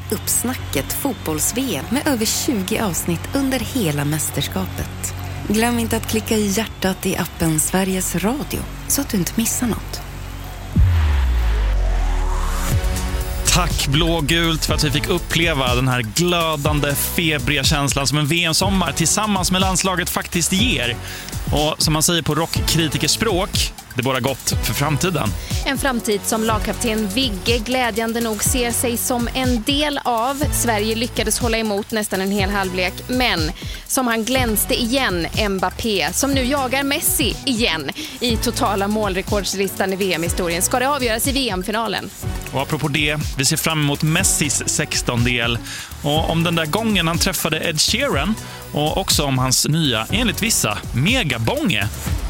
Uppsnacket fotbolls-VM med över 20 avsnitt under hela mästerskapet. Glöm inte att klicka i hjärtat i appen Sveriges Radio så att du inte missar något. Tack blågult för att vi fick uppleva den här glödande, febriga känslan som en VM-sommar tillsammans med landslaget faktiskt ger. Och som man säger på rockkritikersspråk, det bara gott för framtiden. En framtid som lagkapten Vigge glädjande nog ser sig som en del av. Sverige lyckades hålla emot nästan en hel halvlek, men som han glänste igen, Mbappé, som nu jagar Messi igen i totala målrekordslistan i VM-historien. Ska det avgöras i VM-finalen? Och apropå det, vi ser fram emot Messis 16-del. Och om den där gången han träffade Ed Sheeran och också om hans nya, enligt vissa, megabånge.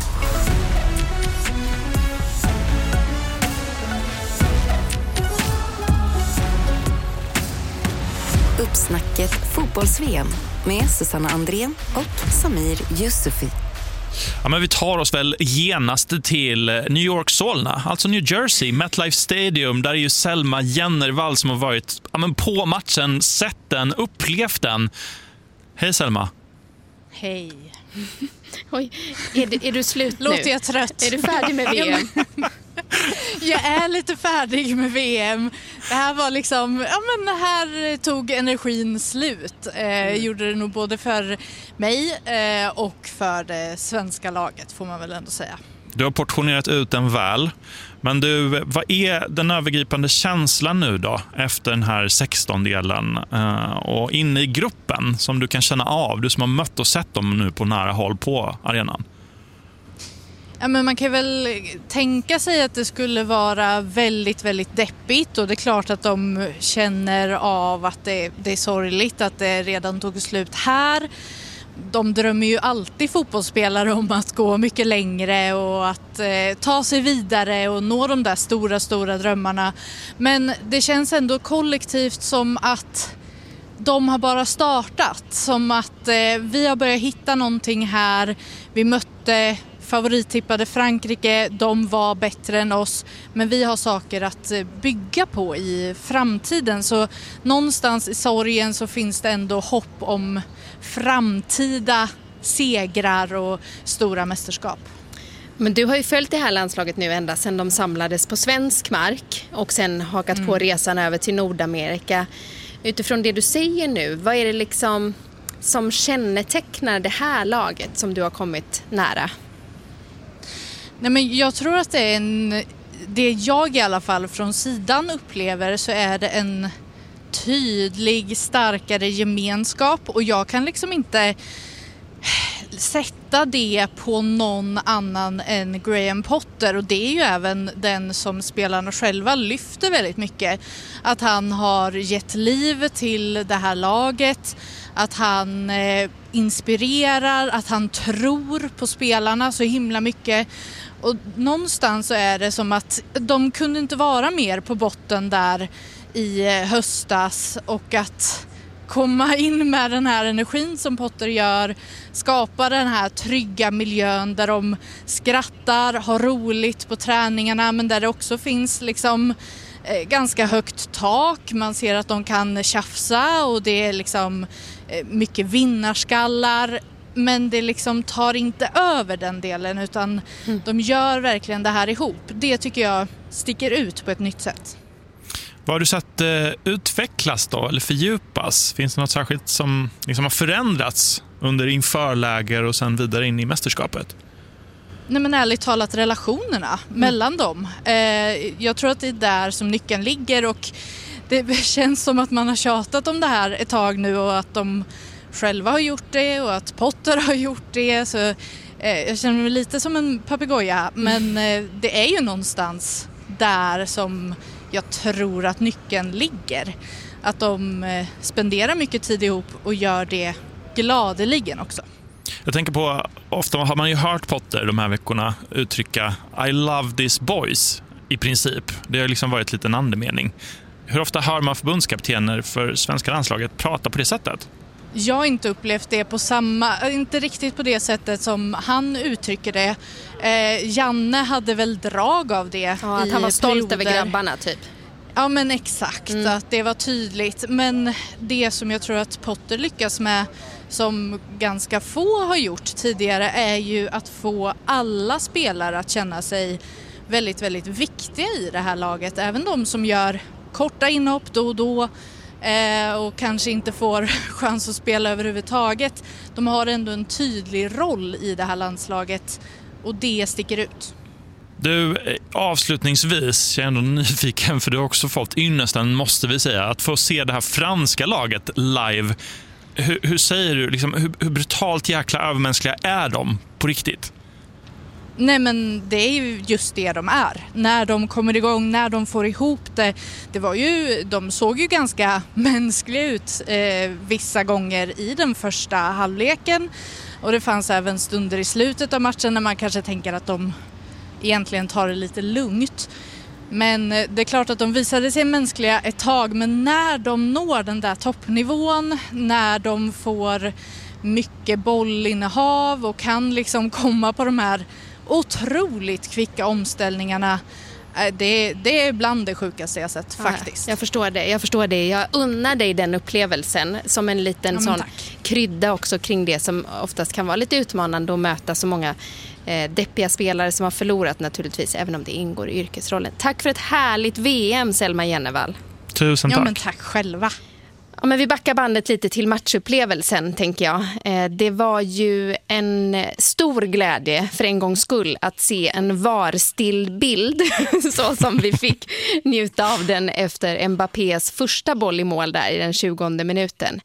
Uppsnacket fotbolls-VM med Susanna Andrén och Samir Yusufi. Ja, men vi tar oss väl genast till New York Solna, alltså New Jersey, MetLife Stadium, där är ju Selma Jennervall som har varit på matchen, sett den, upplevt den. Hej Selma. Hej. Oj, är du slut nu? Låter jag trött? Är du färdig med VM? Jag är lite färdig med VM. Det här var liksom, här tog energin slut. Gjorde det nog både för mig och för det svenska laget, får man väl ändå säga. Du har portionerat ut den väl. Men du, vad är den övergripande känslan nu då efter den här 16-delen och inne i gruppen som du kan känna av, du som har mött och sett dem nu på nära håll på arenan? Ja, men man kan väl tänka sig att det skulle vara väldigt, väldigt deppigt, och det är klart att de känner av att det är sorgligt att det redan tog slut här. De drömmer ju alltid, fotbollsspelare, om att gå mycket längre och att ta sig vidare och nå de där stora drömmarna. Men det känns ändå kollektivt som att de har bara startat. Som att vi har börjat hitta någonting här. Vi mötte favorittippade Frankrike, de var bättre än oss, men vi har saker att bygga på i framtiden. Så någonstans i sorgen så finns det ändå hopp om framtida segrar och stora mästerskap. Men du har ju följt det här landslaget nu ända sedan de samlades på svensk mark och sen hakat på resan över till Nordamerika. Utifrån det du säger nu, vad är det liksom som kännetecknar det här laget som du har kommit nära? Nej, men jag tror att det jag i alla fall från sidan upplever, så är det en tydlig, starkare gemenskap, och jag kan liksom inte sätta det på någon annan än Graham Potter, och det är ju även den som spelarna själva lyfter väldigt mycket, att han har gett liv till det här laget, att han inspirerar, att han tror på spelarna så himla mycket. Och någonstans så är det som att de kunde inte vara mer på botten där i höstas, och att komma in med den här energin som Potter gör, skapa den här trygga miljön där de skrattar, har roligt på träningarna, men där det också finns liksom ganska högt tak. Man ser att de kan tjafsa och det är liksom mycket vinnarskallar. Men det liksom tar inte över den delen, utan de gör verkligen det här ihop. Det tycker jag sticker ut på ett nytt sätt. Vad har du sett utvecklas då, eller fördjupas? Finns det något särskilt som liksom har förändrats under införläger och sen vidare in i mästerskapet? Nej, men ärligt talat, relationerna mellan dem. Jag tror att det är där som nyckeln ligger, och det känns som att man har tjatat om det här ett tag nu, och att de själva har gjort det och att Potter har gjort det. Så jag känner mig lite som en papegoja, men det är ju någonstans där som jag tror att nyckeln ligger. Att de spenderar mycket tid ihop och gör det gladeligen också. Jag tänker på, ofta har man ju hört Potter de här veckorna uttrycka I love these boys i princip. Det har liksom varit lite en andemening. Hur ofta hör man förbundskaptener för svenska landslaget prata på det sättet? Jag har inte upplevt det inte riktigt på det sättet som han uttrycker det. Janne hade väl drag av det. Ja, att han var stolt över grabbarna typ. Ja, men exakt, att det var tydligt. Men det som jag tror att Potter lyckas med, som ganska få har gjort tidigare, är ju att få alla spelare att känna sig väldigt, väldigt viktiga i det här laget. Även de som gör korta inhopp då och då och kanske inte får chans att spela överhuvudtaget. De har ändå en tydlig roll i det här landslaget och det sticker ut. Du, avslutningsvis, jag är ändå nyfiken, för du har också fått ynnesten, måste vi säga, att få se det här franska laget live. Hur säger du, liksom, hur brutalt jäkla övermänskliga är de på riktigt? Nej, men det är ju just det de är. När de kommer igång, när de får ihop det. De såg ju ganska mänskliga ut vissa gånger i den första halvleken. Och det fanns även stunder i slutet av matchen när man kanske tänker att de egentligen tar det lite lugnt. Men det är klart att de visade sig mänskliga ett tag. Men när de når den där toppnivån, när de får mycket bollinnehav och kan liksom komma på de här otroligt kvicka omställningarna, det är bland det sjukaste jag sett faktiskt. Jag förstår det. Jag unnar dig den upplevelsen som en liten sån krydda också kring det som oftast kan vara lite utmanande att möta så många deppiga spelare som har förlorat naturligtvis, även om det ingår i yrkesrollen. Tack för ett härligt VM, Selma Jennevall. Tusen tack. Ja, men tack själva. Ja, men vi backar bandet lite till matchupplevelsen, tänker jag. Det var ju en stor glädje för en gångs skull att se en VAR-stillbild så som vi fick njuta av den efter Mbappés första boll i mål där i den 20:e minuten.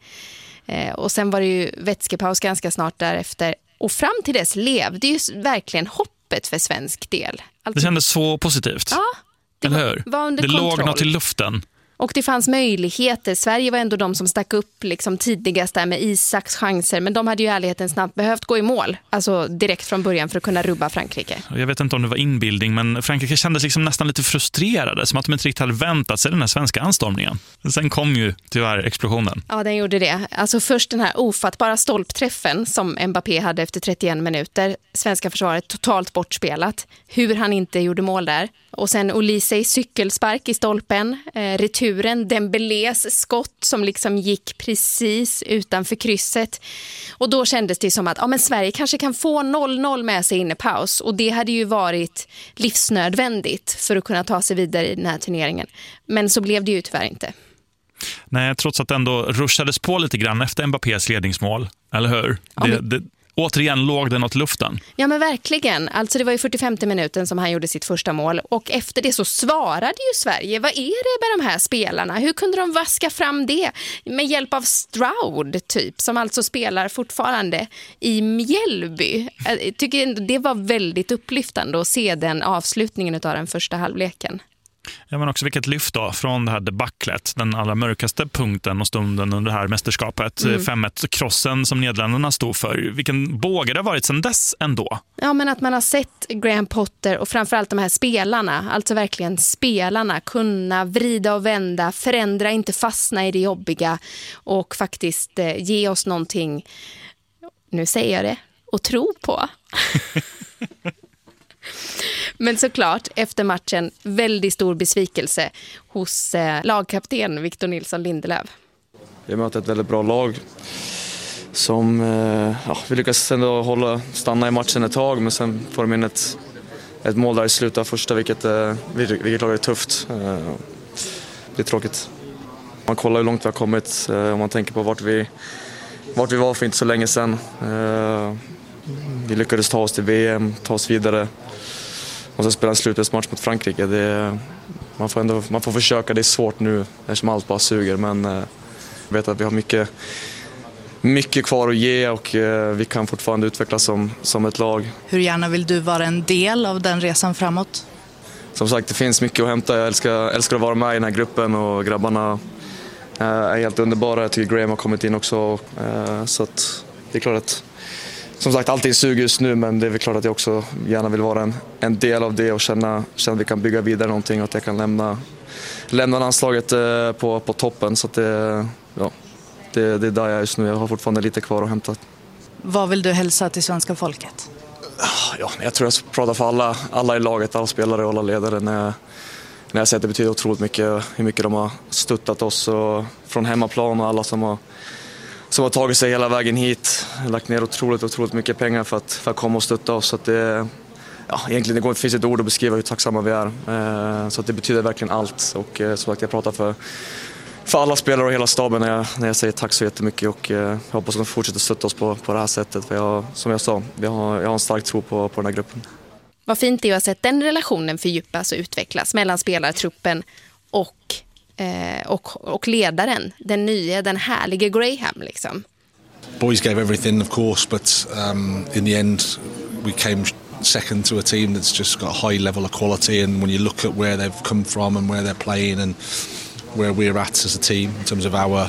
Och sen var det ju vätskepaus ganska snart därefter. Och fram till dess levde ju verkligen hoppet för svensk del. Alltså, det kändes så positivt. Ja, det låg något i luften. Och det fanns möjligheter. Sverige var ändå de som stack upp liksom tidigast där med Isaks chanser. Men de hade ju i ärligheten snabbt behövt gå i mål. Alltså direkt från början för att kunna rubba Frankrike. Jag vet inte om det var inbildning, men Frankrike kändes liksom nästan lite frustrerade. Som att de inte riktigt hade väntat sig den här svenska anstormningen. Sen kom ju tyvärr explosionen. Ja, den gjorde det. Alltså först den här ofattbara stolpträffen som Mbappé hade efter 31 minuter. Svenska försvaret totalt bortspelat. Hur han inte gjorde mål där. Och sen Olise cykelspark i stolpen. Returen, Dembélés skott som liksom gick precis utanför krysset. Och då kändes det som att men Sverige kanske kan få 0-0 med sig in i paus. Och det hade ju varit livsnödvändigt för att kunna ta sig vidare i den här turneringen. Men så blev det ju tyvärr inte. Nej, trots att det ändå ruschades på lite grann efter Mbappés ledningsmål. Eller hur? Återigen låg det något i luften. Ja, men verkligen. Alltså det var ju 45:e minuten som han gjorde sitt första mål. Och efter det så svarade ju Sverige. Vad är det med de här spelarna? Hur kunde de vaska fram det? Med hjälp av Stroud typ. Som alltså spelar fortfarande i Mjällby. Jag tycker det var väldigt upplyftande att se den avslutningen av den första halvleken. Ja, men också vilket lyft då från det här debaclet, den allra mörkaste punkten och stunden under det här mästerskapet, 5-1-krossen som Nederländerna stod för. Vilken båge det har varit sedan dess ändå. Ja, men att man har sett Graham Potter och framförallt de här spelarna, alltså verkligen spelarna, kunna vrida och vända, förändra, inte fastna i det jobbiga och faktiskt ge oss någonting, nu säger jag det, att tro på. Men såklart, efter matchen, väldigt stor besvikelse hos lagkapten Victor Nilsson Lindelöf. Vi möter ett väldigt bra lag som vi lyckas ändå stanna i matchen ett tag, men sen får de in ett mål där i slutet av första, vilket lag är tufft. Det är tråkigt. Man kollar hur långt vi har kommit, om man tänker på vart vi var för inte så länge sedan. Vi lyckades ta oss till VM, ta oss vidare. Och så spela en slutspelsmatch mot Frankrike. Man får försöka, det är svårt nu eftersom allt bara suger. Men jag vet att vi har mycket kvar att ge och vi kan fortfarande utvecklas som ett lag. Hur gärna vill du vara en del av den resan framåt? Som sagt, det finns mycket att hämta. Jag älskar att vara med i den här gruppen och grabbarna är helt underbara. Jag tycker Graham har kommit in också. Så att det är klart att som sagt, allting suger just nu, men det är väl klart att jag också gärna vill vara en del av det och känna att vi kan bygga vidare någonting och att jag kan lämna landslaget på toppen. Så att det är där jag är just nu. Jag har fortfarande lite kvar att hämta. Vad vill du hälsa till svenska folket? Ja, jag tror jag pratar för alla i laget, alla spelare och alla ledare. När jag säger att det betyder otroligt mycket, hur mycket de har stöttat oss och från hemmaplan och alla som har tagit sig hela vägen hit. Lagt ner otroligt mycket pengar för att komma och stötta oss. Så att det, egentligen det finns ett ord att beskriva hur tacksamma vi är. Så att det betyder verkligen allt. Och som sagt, jag pratar för alla spelare och hela staben när jag säger tack så jättemycket. Och jag hoppas att de fortsätter stötta oss på det här sättet. För som jag sa, jag har en stark tro på den här gruppen. Vad fint det är att se den relationen fördjupas och utvecklas mellan spelartruppen och ledaren, den härliga Graham liksom. Boys gave everything, of course, but in the end we came second to a team that's just got a high level of quality, and when you look at where they've come from and where they're playing and where we're at as a team in terms of our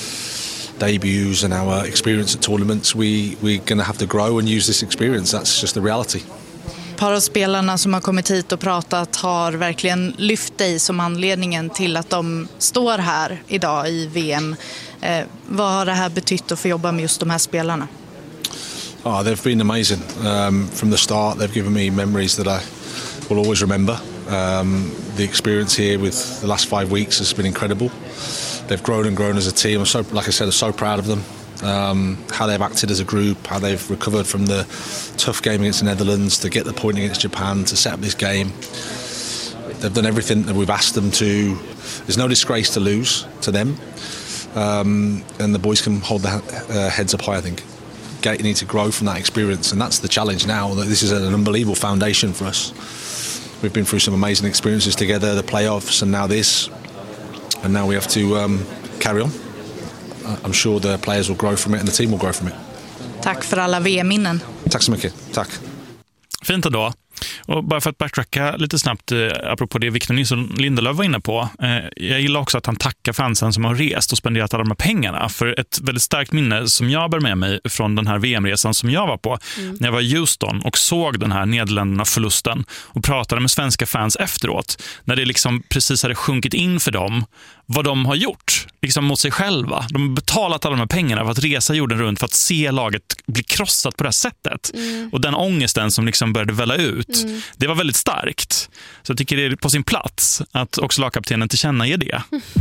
debuts and our experience at tournaments, we're going to have to grow and use this experience. That's just the reality. Ett par av spelarna som har kommit hit och pratat har verkligen lyft dig som anledningen till att de står här idag i VM. Vad har det här betytt att få jobba med just de här spelarna? They've been amazing. From the start, they've given me memories that I will always remember. The experience here with the last 5 weeks has been incredible. They've grown and grown as a team. Like I said, I'm so proud of them. How they've acted as a group, how they've recovered from the tough game against the Netherlands to get the point against Japan, to set up this game. They've done everything that we've asked them to. There's no disgrace to lose to them. And the boys can hold their heads up high, I think. You need to grow from that experience, and that's the challenge now. This is an unbelievable foundation for us. We've been through some amazing experiences together, the playoffs and now this. And now we have to carry on. I'm sure the players will grow from it and the team will grow from it. Tack för alla VM-minnen. Tack så mycket. Tack. Fint ändå. Och bara för att backtracka lite snabbt apropå det Victor Nilsson Lindelöf var inne på. Jag gillar också att han tackar fansen som har rest och spenderat alla de här pengarna. För ett väldigt starkt minne som jag bär med mig från den här VM-resan som jag var på när jag var i Houston och såg den här Nederländerna-förlusten och pratade med svenska fans efteråt. När det liksom precis hade sjunkit in för dem vad de har gjort liksom mot sig själva. De har betalat alla de här pengarna för att resa jorden runt för att se laget bli krossat på det här sättet. Och den ångesten som liksom började välla ut, det var väldigt starkt. Så jag tycker det är på sin plats att också lagkaptenen tillkännager det.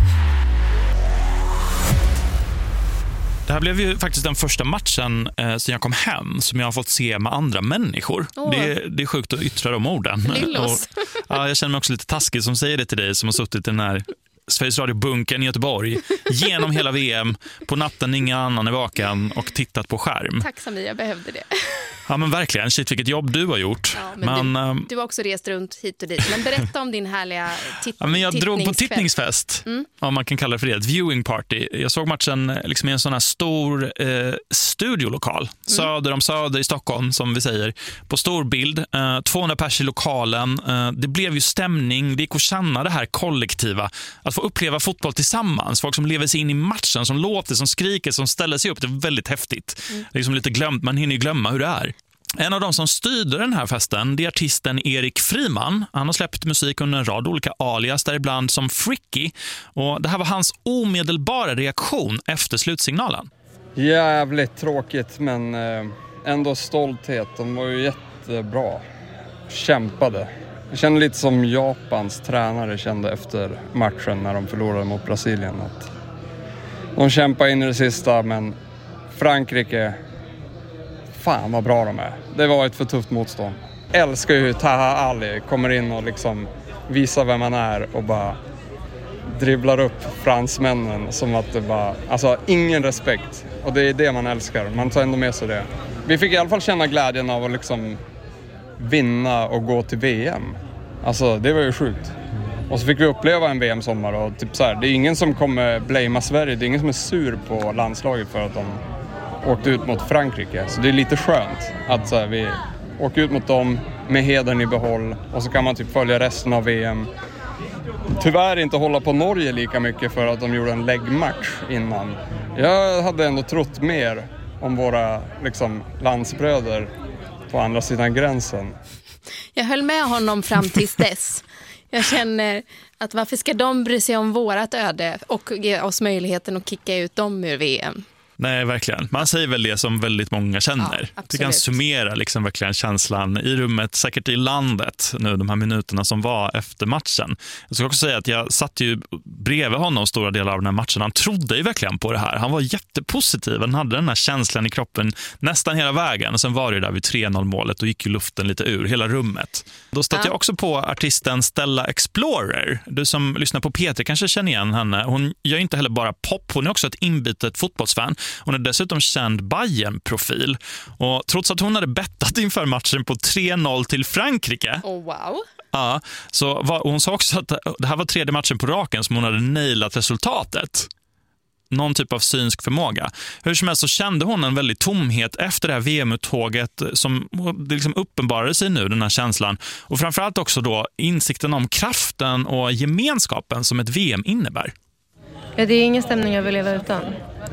Det här blev ju faktiskt den första matchen sen jag kom hem som jag har fått se med andra människor. Det är sjukt att yttra de orden. Jag känner mig också lite taskig som säger det till dig som har suttit i den här Sveriges Radio-bunkern i Göteborg genom hela VM på natten, ingen annan är vaken och tittat på skärm. Tack Samir, jag behövde det. Ja men verkligen, shit vilket jobb du har gjort. Ja, men du har också rest runt hit och dit. Men berätta om din härliga men jag drog på tittningsfest, om man kan kalla det för det, ett viewing party. Jag såg matchen liksom i en sån här stor studiolokal, söder om Söder i Stockholm som vi säger, på stor bild, 200 pers i lokalen. Det blev ju stämning, det gick att känna det här kollektiva, att få uppleva fotboll tillsammans, folk som lever sig in i matchen, som låter, som skriker, som ställer sig upp. Det är väldigt häftigt. Det är liksom lite glömt, man hinner ju glömma hur det är. En av de som styrde den här festen, det är artisten Erik Friman. Han har släppt musik under en rad olika alias, däribland som Fricky. Och det här var hans omedelbara reaktion efter slutsignalen. Jävligt tråkigt, men ändå stolthet. De var ju jättebra. Kämpade. Jag kände lite som Japans tränare kände efter matchen när de förlorade mot Brasilien. Att de kämpade in i det sista, men Frankrike, fan vad bra de är. Det var ett för tufft motstånd. Älskar ju Taha Ali, kommer in och liksom visar vem man är och bara dribblar upp fransmännen som att det var, alltså ingen respekt. Och det är det man älskar, man tar ändå med sig det. Vi fick i alla fall känna glädjen av att liksom vinna och gå till VM. Alltså det var ju sjukt. Och så fick vi uppleva en VM-sommar och typ så här, det är ingen som kommer blamea Sverige, det är ingen som är sur på landslaget för att de åkte ut mot Frankrike. Så det är lite skönt att så här, vi åker ut mot dem med hedern i behåll och så kan man typ följa resten av VM. Tyvärr inte hålla på Norge lika mycket för att de gjorde en läggmatch innan. Jag hade ändå trott mer om våra liksom, landsbröder på andra sidan gränsen. Jag höll med honom fram tills dess. Jag känner att varför ska de bry sig om vårat öde och ge oss möjligheten att kicka ut dem ur VM? Nej, verkligen. Man säger väl det som väldigt många känner. Ja, du kan summera liksom verkligen känslan i rummet, säkert i landet nu, de här minuterna som var efter matchen. Jag ska också säga att jag satt ju bredvid honom stora delar av den här matchen. Han trodde ju verkligen på det här. Han var jättepositiv. Han hade den här känslan i kroppen nästan hela vägen. Och sen var det där vid 3-0-målet och gick ju luften lite ur hela rummet. Då stötte jag också på artisten Stella Explorer. Du som lyssnar på Peter kanske känner igen henne. Hon gör inte heller bara pop, hon är också ett inbitet fotbollsfan. Hon är dessutom känd Bayern-profil. Och trots att hon hade bettat inför matchen på 3-0 till Frankrike. Oh, wow. Ja, så hon sa också att det här var 3:e matchen på raken som hon hade nailat resultatet. Någon typ av synsk förmåga. Hur som helst så kände hon en väldigt tomhet efter det här VM-uttåget som det liksom uppenbarade sig nu, den här känslan. Och framförallt också då insikten om kraften och gemenskapen som ett VM innebär. Ja, det är ingen stämning jag vill leva utan.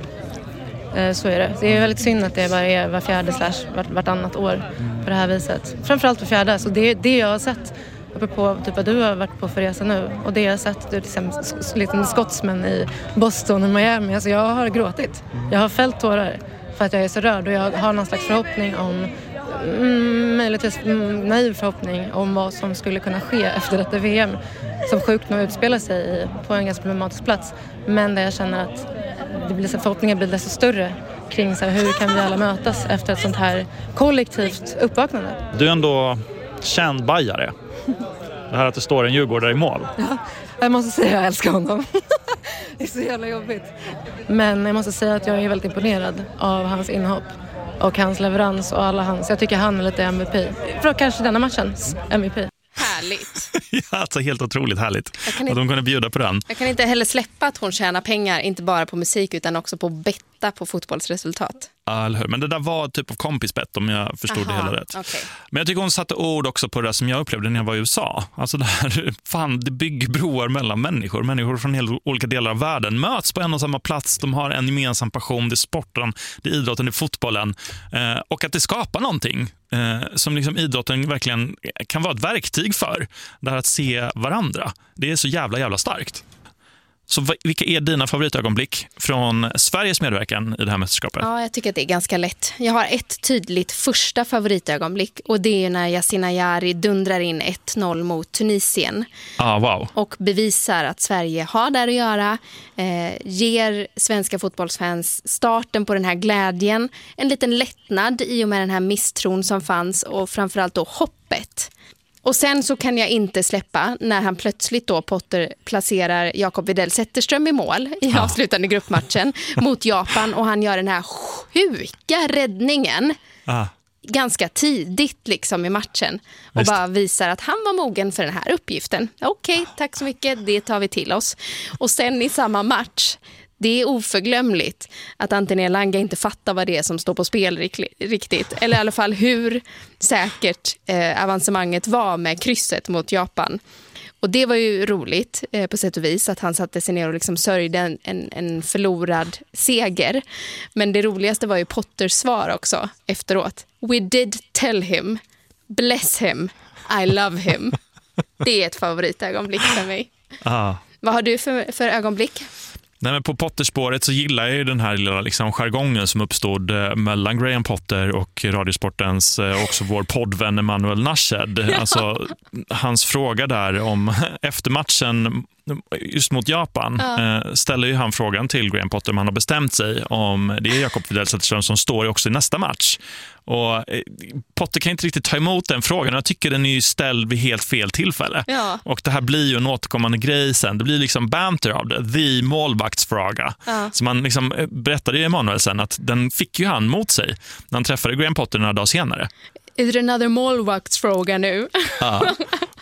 Så är det. Det är väldigt synd att det bara är var fjärde / vartannat år på det här viset. Framförallt var fjärde. Så det jag har sett på typ vad du har varit på för resa nu. Och det jag har sett, du liksom skottsmän i Boston och Miami. Alltså jag har gråtit. Jag har fällt tårar för att jag är så rörd. Och jag har någon slags förhoppning om, möjligtvis naiv förhoppning om vad som skulle kunna ske efter detta VM. Som sjukt nog utspelar sig på en ganska problematisk plats. Men där jag känner att förhoppningen blir desto större kring så här, hur kan vi alla mötas efter ett sånt här kollektivt uppvaknande. Du är ändå känd bajare. Det här att det står en djurgårdare i mål. Ja, jag måste säga att jag älskar honom. Det är så jävla jobbigt. Men jag måste säga att jag är väldigt imponerad av hans inhopp och hans leverans och alla hans. Jag tycker han är lite MVP. För kanske denna matchens MVP. Härligt. Ja, alltså helt otroligt härligt att de kunde bjuda på den. Jag kan inte heller släppa att hon tjänar pengar, inte bara på musik utan också på att betta på fotbollsresultat. Ja, eller hur? Men det där var typ av kompisbett om jag förstod det hela rätt. Okay. Men jag tycker hon satte ord också på det som jag upplevde när jag var i USA. Alltså det här, fan, det bygger broar mellan människor. Människor från helt olika delar av världen möts på en och samma plats. De har en gemensam passion, det är sporten, det är idrotten, det är fotbollen. Och att det skapar någonting som liksom idrotten verkligen kan vara ett verktyg för. Det här att se varandra. Det är så jävla starkt. Så vilka är dina favoritögonblick från Sveriges medverkan i det här mästerskapet? Ja, jag tycker att det är ganska lätt. Jag har ett tydligt första favoritögonblick och det är när Yasin Ayari dundrar in 1-0 mot Tunisien. Wow. Och bevisar att Sverige har där att göra, ger svenska fotbollsfans starten på den här glädjen, en liten lättnad i och med den här misstron som fanns och framförallt då hoppet. Och sen så kan jag inte släppa när han plötsligt då Potter placerar Jakob Widell Zetterström i mål i avslutande gruppmatchen mot Japan och han gör den här sjuka räddningen ganska tidigt liksom i matchen och bara visar att han var mogen för den här uppgiften. Okej, tack så mycket, det tar vi till oss. Och sen i samma match, det är oförglömligt att Anthony Elanga inte fattar vad det är som står på spel riktigt. Eller i alla fall hur säkert avancemanget var med krysset mot Japan. Och det var ju roligt på sätt och vis att han satte sig ner och liksom sörjde en förlorad seger. Men det roligaste var ju Potters svar också efteråt. We did tell him, bless him, I love him. Det är ett favoritögonblick för mig. Vad har du för ögonblick? Nej, men på Potterspåret så gillar jag ju den här lilla liksom jargongen som uppstod mellan Graham Potter och Radiosportens också vår poddvän Emanuel Nashed. Alltså hans fråga där om efter matchen just mot Japan ställer ju han frågan till Graham Potter om han har bestämt sig om det är Jakob Widell Zetterström som står också i nästa match. Och Potter kan inte riktigt ta emot den frågan. Jag tycker den är ju ställd vid helt fel tillfälle. Ja. Och det här blir ju en återkommande grej sen. Det blir liksom banter av det. The målvaktsfråga. Ja. Så man liksom berättade ju Emanuel sen att den fick ju han mot sig när han träffade Graham Potter några dagar senare. Är det another målvaktsfråga nu? Ja.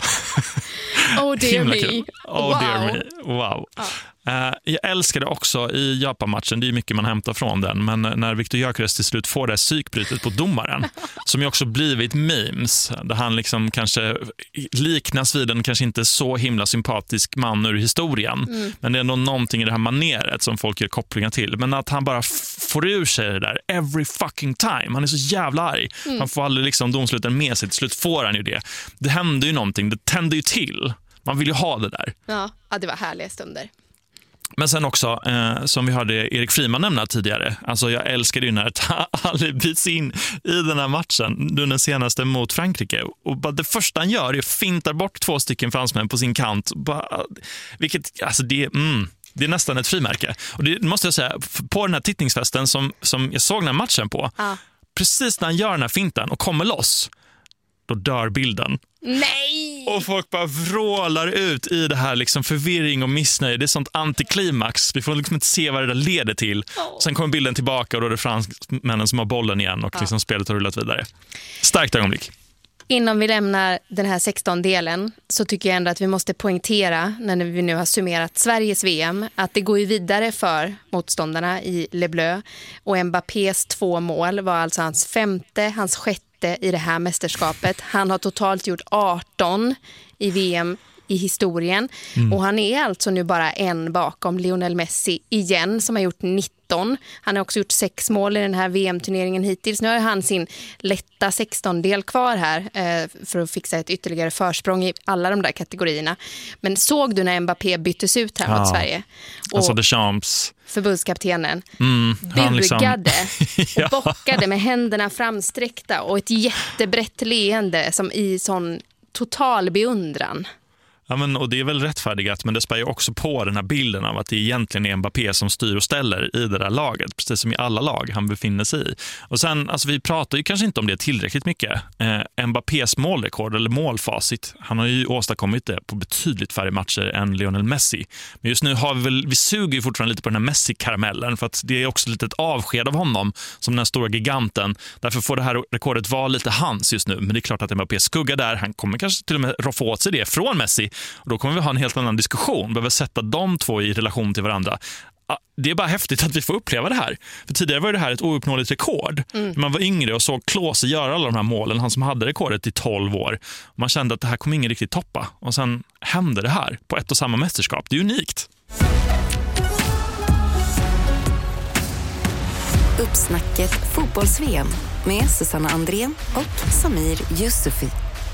Oh dear me. Oh dear me. Wow. Jag älskade också i Japan-matchen, det är mycket man hämtar från den, men när Viktor Gyökeres till slut får det här psykbrytet på domaren som ju också blivit memes, där han liksom kanske liknas vid en kanske inte så himla sympatisk man ur historien, men det är ändå någonting i det här maneret som folk gör kopplingar till, men att han bara får ur sig det där every fucking time, han är så jävla arg, han får aldrig liksom domsluten med sig, till slut får han ju det händer ju någonting, det tänder ju till, man vill ju ha det där. Ja, det var härliga stunder. Men sen också, som vi hörde Erik Friman nämna tidigare, alltså jag älskade ju när Ali byts in i den här matchen, den senaste mot Frankrike. Och bara det första han gör är att fintar bort 2 stycken fransmän på sin kant. Vilket, alltså det är nästan ett frimärke. Och det måste jag säga, på den här tittningsfesten som jag såg den här matchen på, precis när han gör den här finten och kommer loss, då dör bilden. Nej! Och folk bara vrålar ut i det här liksom förvirring och missnöje. Det är sånt antiklimax. Vi får liksom inte se vad det där leder till. Sen kommer bilden tillbaka och då är det fransmännen som har bollen igen och liksom spelet har rullat vidare. Starkt ögonblick. Innan vi lämnar den här 16-delen så tycker jag ändå att vi måste poängtera, när vi nu har summerat Sveriges VM, att det går ju vidare för motståndarna i Le Bleu. Och Mbappés 2 mål var alltså hans 5:e, hans 6:e i det här mästerskapet. Han har totalt gjort 18 i VM i historien. Och han är alltså nu bara en bakom Lionel Messi igen, som har gjort 19. Han har också gjort 6 mål i den här VM-turneringen hittills. Nu har han sin lätta 16-del kvar här för att fixa ett ytterligare försprång i alla de där kategorierna. Men såg du när Mbappé byttes ut här mot Sverige? Och alltså Deschamps, förbundskaptenen, bugade och bockade med händerna framsträckta och ett jättebrett leende som i sån total beundran. Ja, men, och det är väl rättfärdigat, men det spär ju också på den här bilden av att det egentligen är Mbappé som styr och ställer i det där laget, precis som i alla lag han befinner sig i. Och sen, alltså vi pratar ju kanske inte om det tillräckligt mycket. Mbappés målrekord eller målfacit, han har ju åstadkommit det på betydligt färre matcher än Lionel Messi. Men just nu har vi suger ju fortfarande lite på den här Messi-karamellen, för att det är också lite ett avsked av honom som den här stora giganten. Därför får det här rekordet vara lite hans just nu. Men det är klart att Mbappé skuggar där. Han kommer kanske till och med roffa åt sig det från Messi. Och då kommer vi ha en helt annan diskussion. Vi behöver sätta de två i relation till varandra. Det är bara häftigt att vi får uppleva det här. För tidigare var det här ett ouppnåeligt rekord. Man var yngre och såg Klose göra alla de här målen. Han som hade rekordet i 12 år. Man kände att det här kommer ingen riktigt toppa. Och sen hände det här på ett och samma mästerskap. Det är unikt. Uppsnacket fotbolls-VM med Susanna Andrén och Samir Yusufi.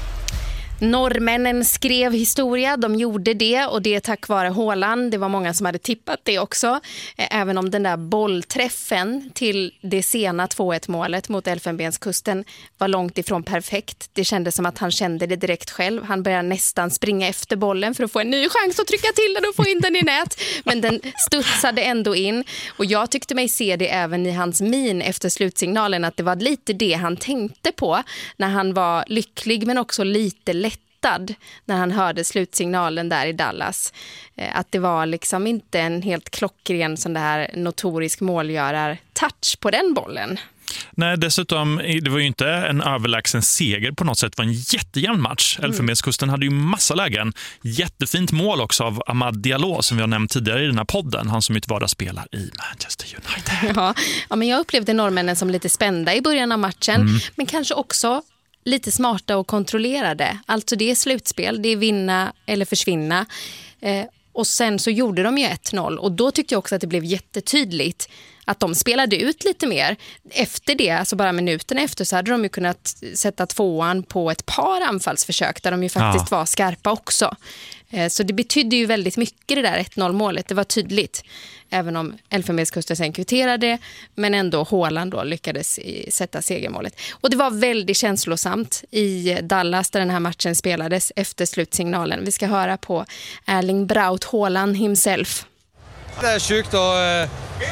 Norrmännen skrev historia, de gjorde det, och det är tack vare Haaland. Det var många som hade tippat det också. Även om den där bollträffen till det sena 2-1-målet mot Elfenbenskusten var långt ifrån perfekt. Det kändes som att han kände det direkt själv. Han började nästan springa efter bollen för att få en ny chans att trycka till den och få in den i nät. Men den studsade ändå in. Och jag tyckte mig se det även i hans min efter slutsignalen, att det var lite det han tänkte på när han var lycklig, men också lite lättad när han hörde slutsignalen där i Dallas. Att det var liksom inte en helt klockren sån där notorisk målgörar-touch på den bollen. Nej, dessutom, det var ju inte en överlägsen seger på något sätt. Det var en jättejämn match. Elfenbenskusten hade ju massa lägen. Jättefint mål också av Amad Diallo som vi har nämnt tidigare i den här podden. Han som inte spelar i Manchester United. Ja, men jag upplevde norrmännen som lite spända i början av matchen. Men kanske också lite smarta och kontrollerade. Alltså det är slutspel, det är vinna eller försvinna. Och sen så gjorde de ju 1-0. Och då tyckte jag också att det blev jättetydligt att de spelade ut lite mer. Efter det, alltså bara minuterna efter, så hade de ju kunnat sätta 2:an på ett par anfallsförsök där de ju faktiskt var skarpa också. Så det betydde ju väldigt mycket det där 1-0-målet. Det var tydligt. Även om Elfenbenskusten sen kvitterade, men ändå Haaland då lyckades sätta segermålet. Och det var väldigt känslosamt i Dallas där den här matchen spelades efter slutsignalen. Vi ska höra på Erling Braut Haaland himself. Det är sjukt och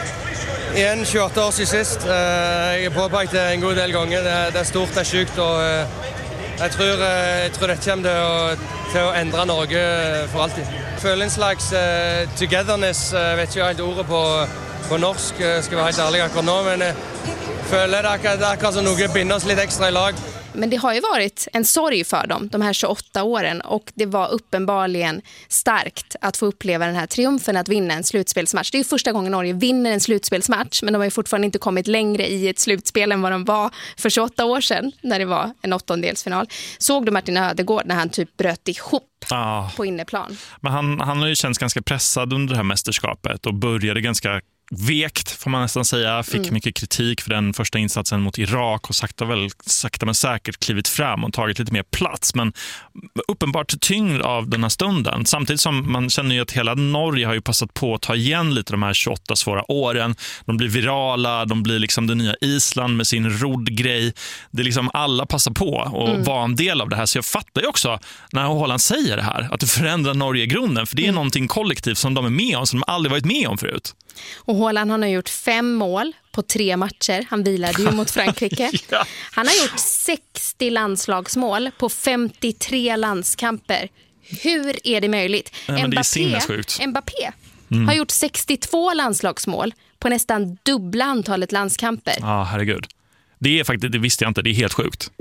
igen 28 år sist. Jag har påpekat det en god del gånger. Det är stort, det är sjukt och jag tror det kommer till att ändra Norge för alltid. Jag føler en slags togetherness, vet inte helt ordet på norsk, ska vara helt ärlig akkurat nu, men jag føler det akkurat som något binder oss lite extra i lag. Men det har ju varit en sorg för dem, de här 28 åren, och det var uppenbarligen starkt att få uppleva den här triumfen att vinna en slutspelsmatch. Det är ju första gången Norge vinner en slutspelsmatch, men de har ju fortfarande inte kommit längre i ett slutspel än vad de var för 28 år sedan när det var en 8-delsfinal. Såg du Martin Ödegaard när han typ bröt ihop på inneplan? Men han har ju känts ganska pressad under det här mästerskapet och började ganska vekt får man nästan säga, fick mycket kritik för den första insatsen mot Irak och sakta men säkert klivit fram och tagit lite mer plats, men uppenbart tyngd av den här stunden. Samtidigt som man känner ju att hela Norge har ju passat på att ta igen lite de här 28 svåra åren. De blir virala, de blir liksom det nya Island med sin roddgrej. Det är liksom alla passar på och vara en del av det här. Så jag fattar ju också när Haaland säger det här, att det förändrar Norge i grunden, för det är någonting kollektivt som de är med om, som de aldrig varit med om förut. Och Haaland har nu gjort 5 mål på 3 matcher. Han vilade ju mot Frankrike. Ja. Han har gjort 60 landslagsmål på 53 landskamper. Hur är det möjligt? Men det är sinnessjukt. Mbappé har gjort 62 landslagsmål på nästan dubbla antalet landskamper. Ja, herregud. Det är faktiskt, det visste jag inte, det är helt sjukt.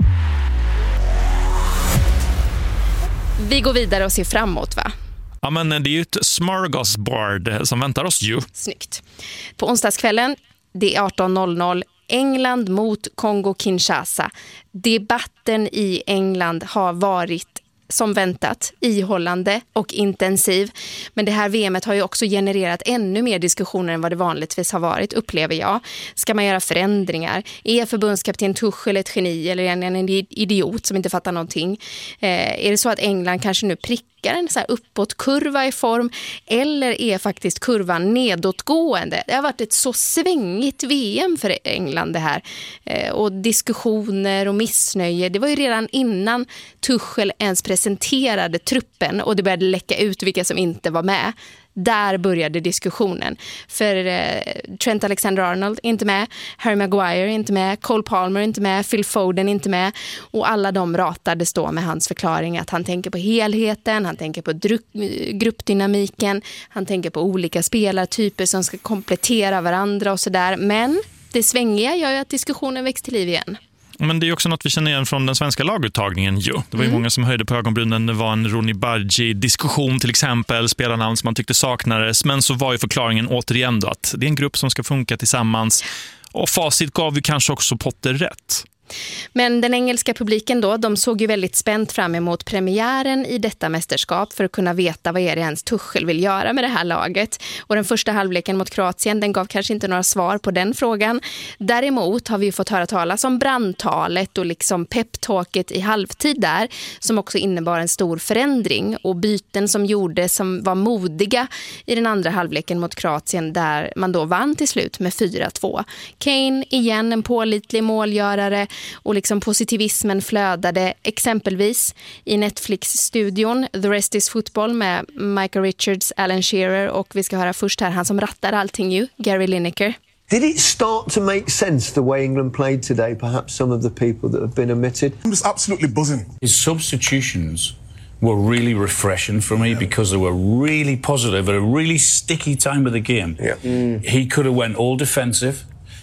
Vi går vidare och ser framåt, va? Ja, men det är ju ett smorgasbord som väntar oss ju. Snyggt. På onsdagskvällen, det är 18:00, England mot Kongo-Kinshasa. Debatten i England har varit som väntat ihållande och intensiv. Men det här VMet har ju också genererat ännu mer diskussioner än vad det vanligtvis har varit, upplever jag. Ska man göra förändringar? Är förbundskapten Tuchel ett geni eller en idiot som inte fattar någonting? Är det så att England kanske nu prickar en så här uppåtkurva i form, eller är faktiskt kurvan nedåtgående? Det har varit ett så svängigt VM för England det här. Och diskussioner och missnöje. Det var ju redan innan Tuchel ens presenterade truppen och det började läcka ut vilka som inte var med. Där började diskussionen. För Trent Alexander-Arnold är inte med, Harry Maguire är inte med, Cole Palmer är inte med, Phil Foden är inte med. Och alla de ratades då med hans förklaring att han tänker på helheten, han tänker på gruppdynamiken, han tänker på olika spelartyper som ska komplettera varandra och sådär. Men det svängiga gör ju att diskussionen väcks till liv igen. Men det är också något vi känner igen från den svenska laguttagningen. Det var ju många som höjde på ögonbrynen. Det var en Ronny Bargi-diskussion till exempel, spelarnamn som man tyckte saknades. Men så var ju förklaringen återigen då att det är en grupp som ska funka tillsammans. Och facit gav ju kanske också Potter rätt. Men den engelska publiken då, de såg ju väldigt spänt fram emot premiären i detta mästerskap för att kunna veta vad är det ens Tuchel vill göra med det här laget. Och den första halvleken mot Kroatien, den gav kanske inte några svar på den frågan. Däremot har vi ju fått höra talas om brandtalet och liksom peptalket i halvtid där, som också innebar en stor förändring och byten som gjordes som var modiga i den andra halvleken mot Kroatien, där man då vann till slut med 4-2. Kane igen, en pålitlig målgörare. Och liksom positivismen flödade exempelvis i Netflix-studion The Rest is Football med Michael Richards, Alan Shearer, och vi ska höra först här han som rattar allting ju, Gary Lineker. Did it start to make sense the way England played today, perhaps some of the people that have been omitted? I'm just absolutely buzzing. His substitutions were really refreshing for me because they were really positive at a really sticky time of the game. He could have went all defensive.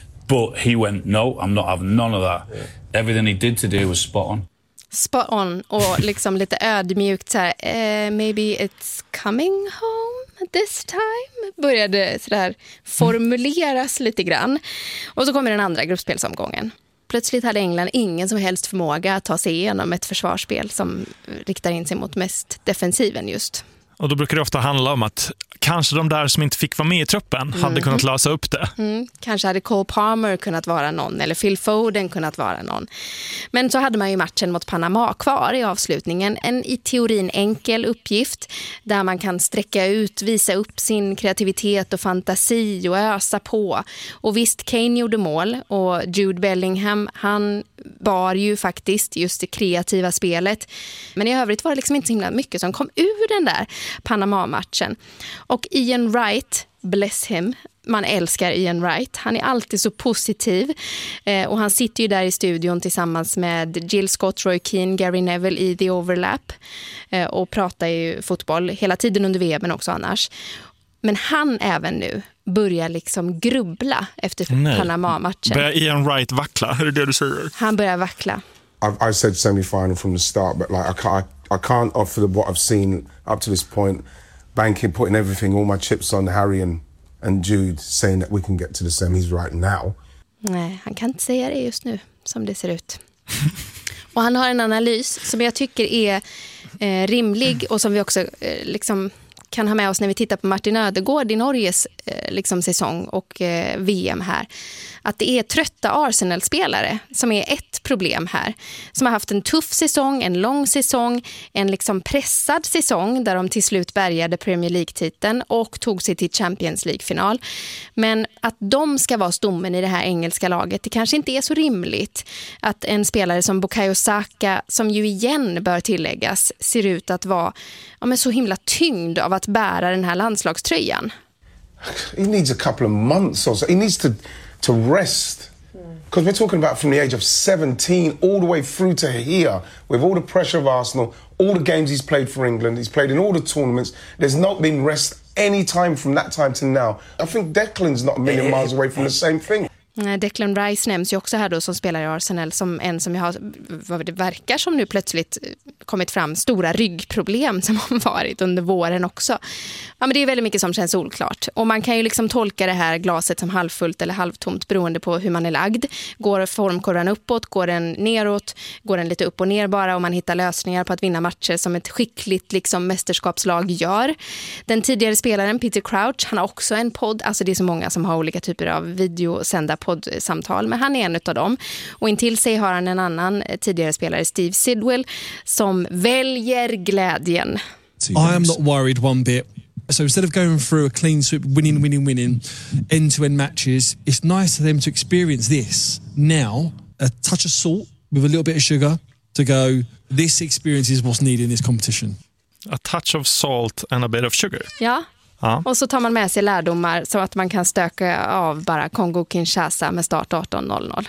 But he went, no, I'm not having none of that. Everything he did today was spot on. Spot on och liksom lite ödmjukt så här, maybe it's coming home this time. Började så där formuleras lite grann. Och så kommer den andra gruppspelsomgången. Plötsligt hade England ingen som helst förmåga att ta sig igenom ett försvarsspel som riktar in sig mot mest defensiven just. Och då brukar det ofta handla om att kanske de där som inte fick vara med i truppen hade kunnat lösa upp det. Kanske hade Cole Palmer kunnat vara någon eller Phil Foden kunnat vara någon. Men så hade man ju matchen mot Panama kvar i avslutningen. En i teorin enkel uppgift där man kan sträcka ut, visa upp sin kreativitet och fantasi och ösa på. Och visst, Kane gjorde mål och Jude Bellingham, han bar ju faktiskt just det kreativa spelet. Men i övrigt var det liksom inte så himla mycket som kom ur den där Panama-matchen. Och Ian Wright, bless him, man älskar Ian Wright. Han är alltid så positiv och han sitter ju där i studion tillsammans med Jill Scott, Roy Keane, Gary Neville i The Overlap och pratar ju fotboll hela tiden under VM men också annars. Men han även nu börjar liksom grubbla efter Panama-matchen. Börjar Ian Wright vackla? Är det du säger? Han börjar vackla. I said semi-final from the start, but like I can't offer what I've seen up to this point, putting everything, all my chips on Harry and Jude, saying that we can get to the semis right now. Nej, han kan inte säga det just nu som det ser ut. Och han har en analys som jag tycker är rimlig och som vi också liksom kan ha med oss när vi tittar på Martin Ödegård i Norges liksom säsong och VM här. Att det är trötta Arsenal-spelare som är ett problem här. Som har haft en tuff säsong, en lång säsong, en liksom pressad säsong där de till slut bärgade Premier League-titeln och tog sig till Champions League-final. Men att de ska vara stommen i det här engelska laget, det kanske inte är så rimligt att en spelare som Bukayo Saka, som ju igen bör tilläggas, ser ut att vara så himla tyngd av att bära den här landslagströjan. He needs a couple of months or so. He needs to rest. Because we're talking about from the age of 17 all the way through to here, with all the pressure of Arsenal, all the games he's played for England, he's played in all the tournaments. There's not been rest any time from that time to now. I think Declan's not a million miles away from the same thing. Declan Rice nämns ju också här då som spelar i Arsenal som en som jag har, vad det verkar som nu plötsligt kommit fram stora ryggproblem som har varit under våren också. Ja, men det är väldigt mycket som känns oklart. Och man kan ju liksom tolka det här glaset som halvfullt eller halvtomt beroende på hur man är lagd. Går formkurvan uppåt, går den neråt, går den lite upp och ner bara, och man hittar lösningar på att vinna matcher som ett skickligt liksom mästerskapslag gör. Den tidigare spelaren Peter Crouch, han har också en podd, alltså det är så många som har olika typer av videosända poddsamtal, men han är en av dem. Och intill sig har han en annan tidigare spelare, Steve Sidwell, som väljer glädjen. I am not worried one bit. So instead of going through a clean sweep, winning, end-to-end matches, it's nice for them to experience this now, a touch of salt with a little bit of sugar, to go, this experience is what's needed in this competition. A touch of salt and a bit of sugar. Ja. Ja. Och så tar man med sig lärdomar så att man kan stöka av bara Kongo-Kinshasa med start 18:00.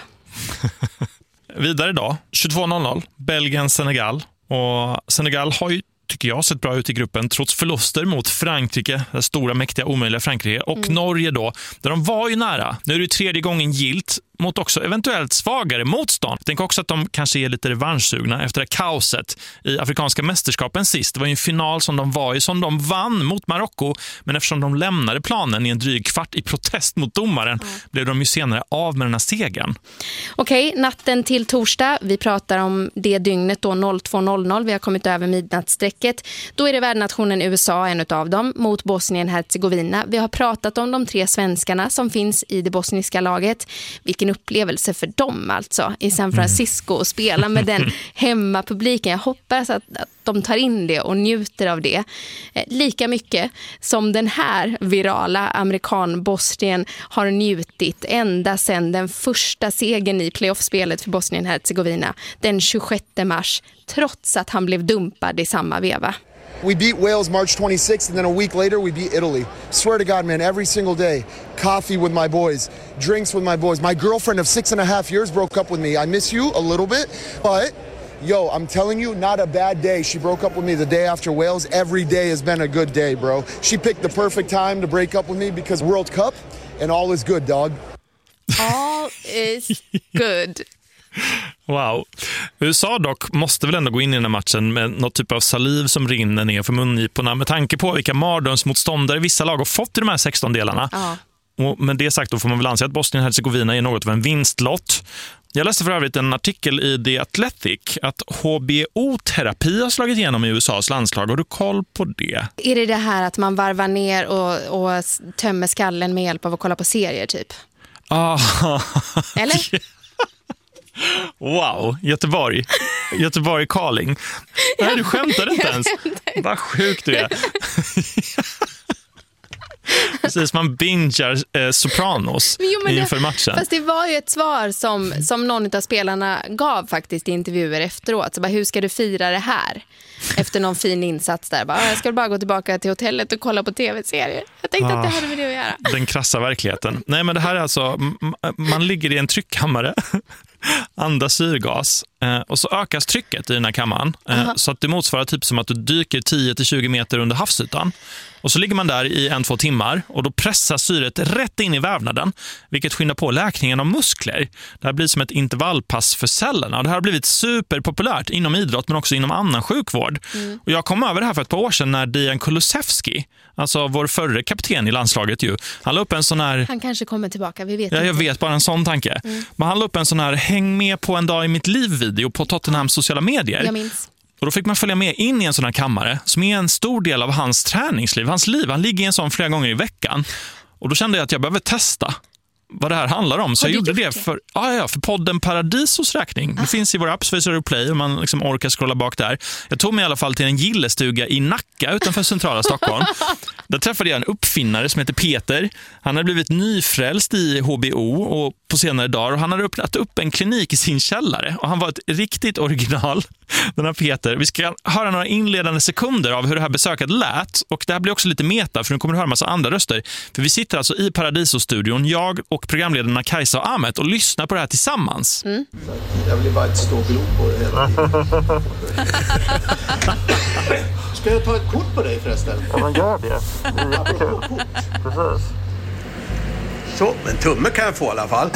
Vidare idag, 22:00, Belgien-Senegal. Och Senegal har ju, tycker jag, sett bra ut i gruppen trots förluster mot Frankrike, det stora, mäktiga, omöjliga Frankrike, och Norge då, där de var ju nära. Nu är det ju tredje gången gilt mot också eventuellt svagare motstånd. Tänk också att de kanske är lite revanschsugna efter det kaoset i afrikanska mästerskapen sist. Det var ju en final som de var i, som de vann mot Marocko, men eftersom de lämnade planen i en dryg kvart i protest mot domaren blev de ju senare av med den här segern. Okej, natten till torsdag. Vi pratar om det dygnet då 02:00. Vi har kommit över midnattsstrecket. Då är det värdnationen USA, en av dem, mot Bosnien-Hercegovina. Vi har pratat om de 3 svenskarna som finns i det bosniska laget. Vilken upplevelse för dem alltså i San Francisco och spela med den hemmapubliken. Jag hoppas att de tar in det och njuter av det lika mycket som den här virala amerikan-Bosnien har njutit ända sedan den första segern i playoffspelet för Bosnien-Hercegovina den 26 mars, trots att han blev dumpad i samma veva. We beat Wales March 26th, and then a week later we beat Italy. Swear to God, man, every single day. Coffee with my boys, drinks with my boys. My girlfriend of 6.5 years broke up with me. I miss you a little bit, but yo, I'm telling you, not a bad day. She broke up with me the day after Wales. Every day has been a good day, bro. She picked the perfect time to break up with me because World Cup, and all is good, dog. All is good. Wow. USA dock måste väl ändå gå in i den här matchen med något typ av saliv som rinner ner för mungiporna med tanke på vilka mardrömsmotståndare vissa lag har fått i de här 16 delarna. Ja. Och med det sagt då får man väl anse att Bosnien-Hercegovina är något av en vinstlott. Jag läste för övrigt en artikel i The Athletic att HBO-terapi har slagit igenom i USAs landslag. Har du koll på det? Är det här att man varvar ner och tömmer skallen med hjälp av att kolla på serier typ? Eller? Wow, Göteborg calling. Nej, du skämtade inte ens. Vad sjukt du är. Precis, man bingar Sopranos inför matchen. Fast det var ju ett svar som någon av spelarna gav faktiskt i intervjuer efteråt. Så bara, hur ska du fira det här? Efter någon fin insats där. Jag ska bara gå tillbaka till hotellet och kolla på tv-serier. Jag tänkte att det hade med det att göra. Den krassa verkligheten. Nej, men det här är alltså, man ligger i en tryckkammare, andas syrgas, och så ökas trycket i den här kammaren. Så att det motsvarar typ som att du dyker 10-20 meter under havsytan. Och så ligger man där i 1-2 timmar och då pressar syret rätt in i vävnaden, vilket skyndar på läkningen av muskler. Det här blir som ett intervallpass för cellerna. Och det här har blivit superpopulärt inom idrott men också inom annan sjukvård. Och jag kom över det här för ett par år sedan när Dejan Kulusevski, alltså vår förre kapten i landslaget ju, han la upp en sån här... Han kanske kommer tillbaka, vi vet inte. Ja, jag vet, bara en sån tanke. Men han la upp en sån här häng med på en dag i mitt liv-video på Tottenhams sociala medier. Jag minns. Och då fick man följa med in i en sån här kammare som är en stor del av hans träningsliv, hans liv. Han ligger i en sån flera gånger i veckan. Och då kände jag att jag behöver testa vad det här handlar om. Så jag gjorde det för podden Paradisos räkning. Det finns i vår app Sveriges Play om man liksom orkar scrolla bak där. Jag tog mig i alla fall till en gillestuga i Nacka utanför centrala Stockholm. Där träffade jag en uppfinnare som heter Peter. Han hade blivit nyfrälst i HBO och på senare dagar. Och han hade öppnat upp en klinik i sin källare. Och han var ett riktigt original, den här Peter. Vi ska höra några inledande sekunder av hur det här besöket lät. Och det här blir också lite meta, för nu kommer du höra en massa andra röster. För vi sitter alltså i Paradiso-studion, jag och programledarna Kajsa och Ahmet, och lyssnar på det här tillsammans. Jag vill bara ett stort blod på det hela. Ska jag ta ett kort på dig förresten? Ja, man gör det. Precis. Så, en tumme kan jag få i alla fall.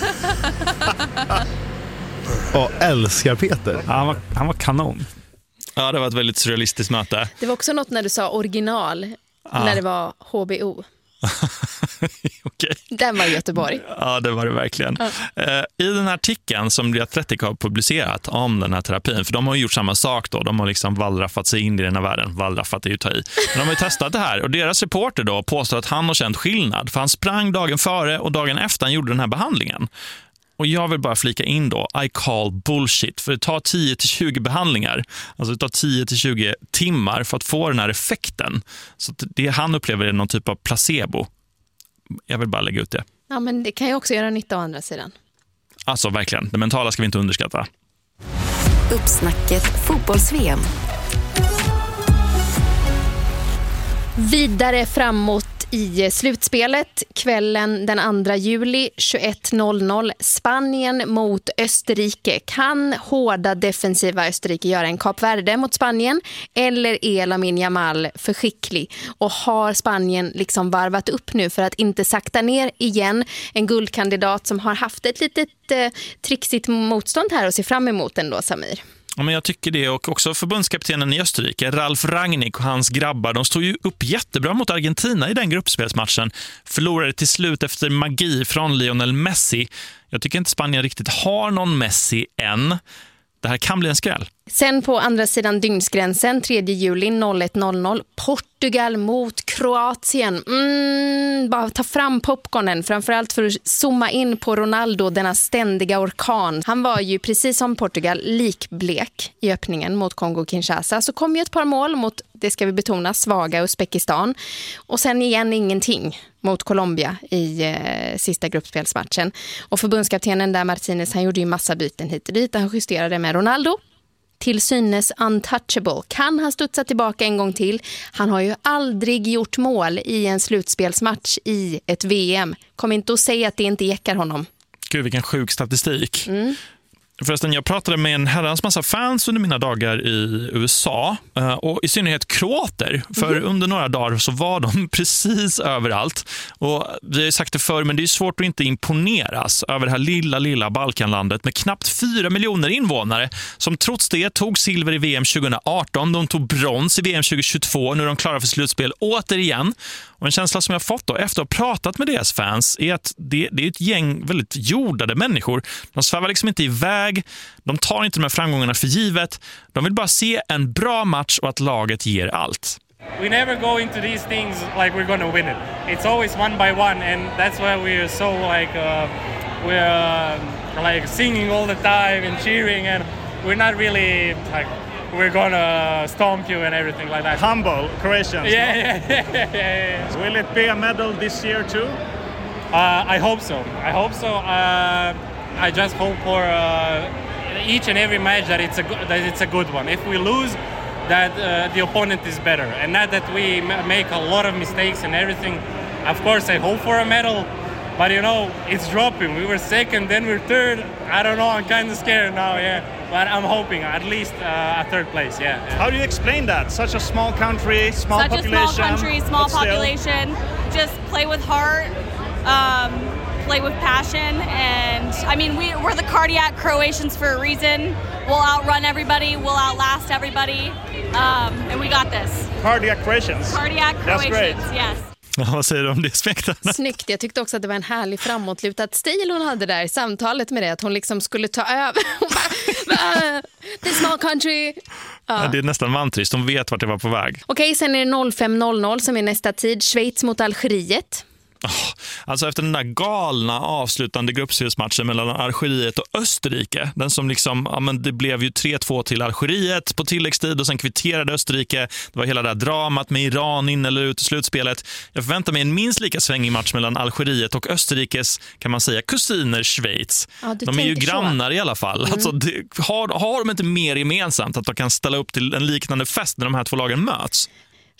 Och älskar Peter. Ja, han var kanon. Ja, det var ett väldigt surrealistiskt möte. Det var också något när du sa original, när det var HBO. Okay. Den var i Göteborg. Ja, det var det verkligen. I den här artikeln som Diatletic har publicerat om den här terapin, för de har ju gjort samma sak då, de har liksom wallraffat sig in i den här världen. Wallraffat är ju ta i. Men de har ju testat det här, och deras reporter då påstår att han har känt skillnad, för han sprang dagen före och dagen efter han gjorde den här behandlingen. Och jag vill bara flika in då, I call bullshit, för det tar 10-20 behandlingar. Alltså det tar 10-20 timmar för att få den här effekten. Så det han upplever är någon typ av placebo. Jag vill bara lägga ut det. Ja, men det kan ju också göra nytta å andra sidan. Alltså verkligen, det mentala ska vi inte underskatta. Uppsnacket fotbolls-VM. Vidare framåt i slutspelet, kvällen den 2 juli 21:00, Spanien mot Österrike. Kan hårda defensiva Österrike göra en Kap Verde mot Spanien, eller är Lamine Yamal för skicklig? Och har Spanien liksom varvat upp nu för att inte sakta ner igen? En guldkandidat som har haft ett litet trixigt motstånd här och ser fram emot ändå, Samir. Ja, men jag tycker det, och också förbundskaptenen i Österrike, Ralf Rangnick, och hans grabbar, de stod ju upp jättebra mot Argentina i den gruppspelsmatchen. Förlorade till slut efter magi från Lionel Messi. Jag tycker inte Spanien riktigt har någon Messi än. Det här kan bli en skräll. Sen på andra sidan dygnsgränsen, 3 juli 01:00, Portugal mot Kroatien. Bara ta fram popcornen, framförallt för att zooma in på Ronaldo, denna ständiga orkan. Han var ju precis som Portugal likblek i öppningen mot Kongo-Kinshasa. Så kom ju ett par mål mot, det ska vi betona, svaga Uzbekistan. Och sen igen ingenting mot Colombia i sista gruppspelsmatchen. Och förbundskaptenen där, Martinez, han gjorde ju massa byten hit och dit. Han justerade med Ronaldo. Till synes untouchable. Kan han studsa tillbaka en gång till? Han har ju aldrig gjort mål i en slutspelsmatch i ett VM. Kom inte att säga att det inte jäckar honom. Gud, vilken sjuk statistik. Förresten, jag pratade med en herrans massa fans under mina dagar i USA, och i synnerhet kroater, för under några dagar så var de precis överallt. Och vi har ju sagt det förr, men det är svårt att inte imponeras över det här lilla Balkanlandet med knappt 4 miljoner invånare, som trots det tog silver i VM 2018, de tog brons i VM 2022, nu är de klara för slutspel återigen. Och en känsla som jag fått då efter att ha pratat med deras fans är att det är ett gäng väldigt jordade människor. De svävar liksom inte iväg, de tar inte de här framgångarna för givet. De vill bara se en bra match och att laget ger allt. We never go into these things like we're going to win it. It's always one by one, and that's why we're so like singing all the time and cheering, and we're not really like we're gonna stomp you and everything like that. Humble Croatians. Yeah. Will it be a medal this year too? I hope so. I just hope for each and every match that it's a good one. If we lose, that the opponent is better, and not that we make a lot of mistakes and everything. Of course, I hope for a medal, but you know, it's dropping. We were second, then we're third. I don't know. I'm kind of scared now. Yeah. But I'm hoping at least a third place, yeah. How do you explain that? Such a small country, small population. Such a small country, small population. Just play with heart, play with passion, and I mean, we're the cardiac Croatians for a reason. We'll outrun everybody, we'll outlast everybody, and we got this. Cardiac Croatians. Cardiac Croatians, yes. Ja, vad säger du om det, Smektarna? Snyggt, jag tyckte också att det var en härlig framåtlutad stil hon hade där i samtalet med det, att hon liksom skulle ta över. The small country. Ja. Det är nästan vantrist. De vet vart det var på väg. Okej, sen är det 05.00 som är nästa tid. Schweiz mot Algeriet. Alltså efter den där galna avslutande gruppspelsmatchen mellan Algeriet och Österrike, den som liksom, det blev ju 3-2 till Algeriet på tilläggstid och sen kvitterade Österrike. Det var hela det där dramat med Iran in eller ut i slutspelet. Jag förväntar mig en minst lika svängig match mellan Algeriet och Österrikes, kan man säga, kusiner Schweiz. Ja, de är ju grannar i alla fall. Alltså, har de inte mer gemensamt att de kan ställa upp till en liknande fest när de här två lagen möts?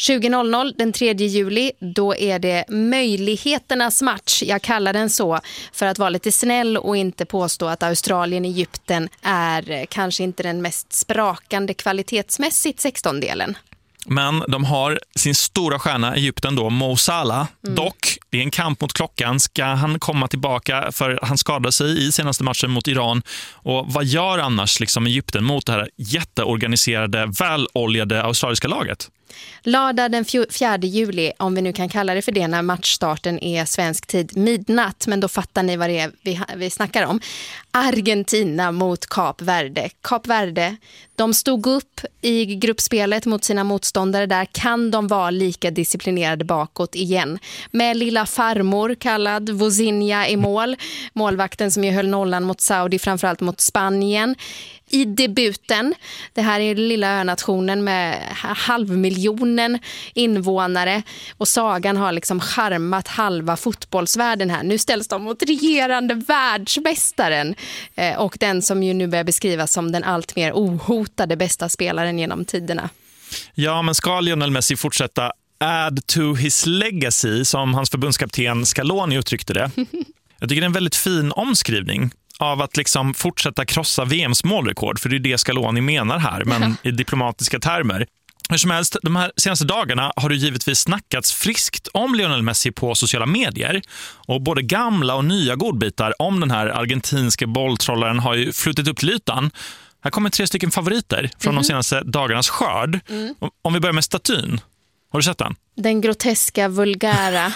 20.00 den 3 juli, då är det möjligheternas match. Jag kallar den så för att vara lite snäll och inte påstå att Australien-Egypten är kanske inte den mest sprakande kvalitetsmässigt 16-delen. Men de har sin stora stjärna Egypten då, Mo Salah. Dock, det är en kamp mot klockan. Ska han komma tillbaka, för han skadade sig i senaste matchen mot Iran. Och vad gör annars liksom Egypten mot det här jätteorganiserade, väloljade australiska laget? Lördag den 4 juli, om vi nu kan kalla det för det, när matchstarten är svensk tid midnatt, men då fattar ni vad det är vi snackar om. Argentina mot Kap Verde. Kap Verde, de stod upp i gruppspelet mot sina motståndare där. Kan de vara lika disciplinerade bakåt igen? Med lilla farmor kallad Vozinha i mål. Målvakten som ju höll nollan mot Saudi, framförallt mot Spanien. I debuten, det här är lilla önationen med 500 000 invånare och sagan har liksom charmat halva fotbollsvärlden här. Nu ställs de mot regerande världsmästaren och den som ju nu börjar beskrivas som den allt mer ohotade bästa spelaren genom tiderna. Ja, men ska Lionel Messi fortsätta add to his legacy, som hans förbundskapten Scaloni uttryckte det? Jag tycker det är en väldigt fin omskrivning av att liksom fortsätta krossa VMs målrekord, för det är det Scaloni menar här, men i diplomatiska termer. Hur som helst, de här senaste dagarna har det givetvis snackats friskt om Lionel Messi på sociala medier, och både gamla och nya godbitar om den här argentinska bolltrollaren har ju flutit upp till ytan. Här kommer 3 stycken favoriter från de senaste dagarnas skörd. Om vi börjar med statyn. Har du sett den? Den groteska, vulgära.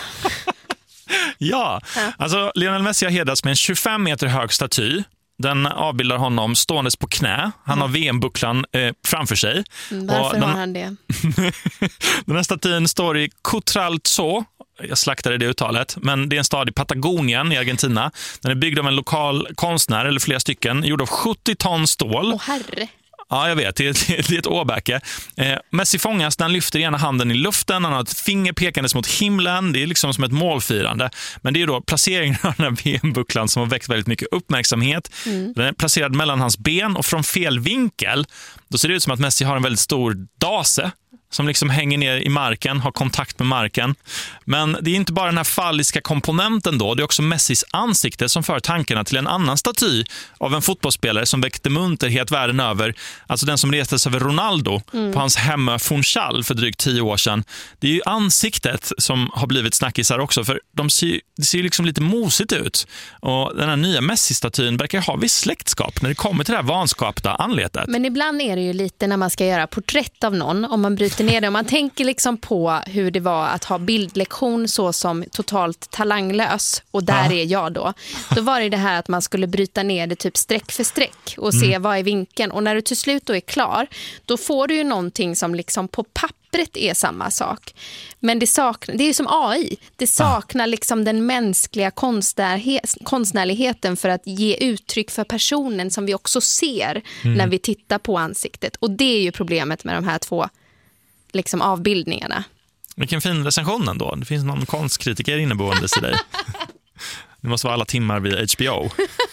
Ja, alltså Lionel Messi har hedrats med en 25 meter hög staty. Den avbildar honom ståendes på knä. Han har VM-bucklan framför sig. Varför har han det? Den här statyn står i Cutralzó. Jag slaktade det uttalet, men det är en stad i Patagonien i Argentina. Den är byggd av en lokal konstnär, eller flera stycken, gjord av 70 ton stål. Åh herre. Ja, jag vet. Det är ett åbäke. Messi fångas när han lyfter ena handen i luften. Han har ett finger pekandes mot himlen. Det är liksom som ett målfirande. Men det är då placeringen av den här VM-bucklan som har väckt väldigt mycket uppmärksamhet. Den är placerad mellan hans ben, och från fel vinkel då ser det ut som att Messi har en väldigt stor dase som liksom hänger ner i marken, har kontakt med marken. Men det är inte bara den här falliska komponenten då, det är också Messis ansikte som för tankarna till en annan staty av en fotbollsspelare som väckte munterhet världen över. Alltså den som restes över Ronaldo på hans hemma Funchal för drygt 10 år sedan. Det är ju ansiktet som har blivit snackisar också, för det ser ju liksom lite mosigt ut. Och den här nya Messi-statyn verkar ha viss släktskap när det kommer till det här vanskapta anletet. Men ibland är det ju lite när man ska göra porträtt av någon, om man bryter ner det. Om man tänker liksom på hur det var att ha bildlektion så som totalt talanglös, och där är jag då var det här att man skulle bryta ner det typ streck för streck och se vad är vinkeln, och när du till slut då är klar, då får du ju någonting som liksom på pappret är samma sak, men det är ju som AI, det saknar liksom den mänskliga konstnärligheten för att ge uttryck för personen som vi också ser när vi tittar på ansiktet, och det är ju problemet med de här två liksom avbildningarna. Vilken fin recension ändå. Det finns någon konstkritiker inneboende i dig. Det måste vara alla timmar vid HBO.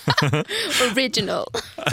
Original.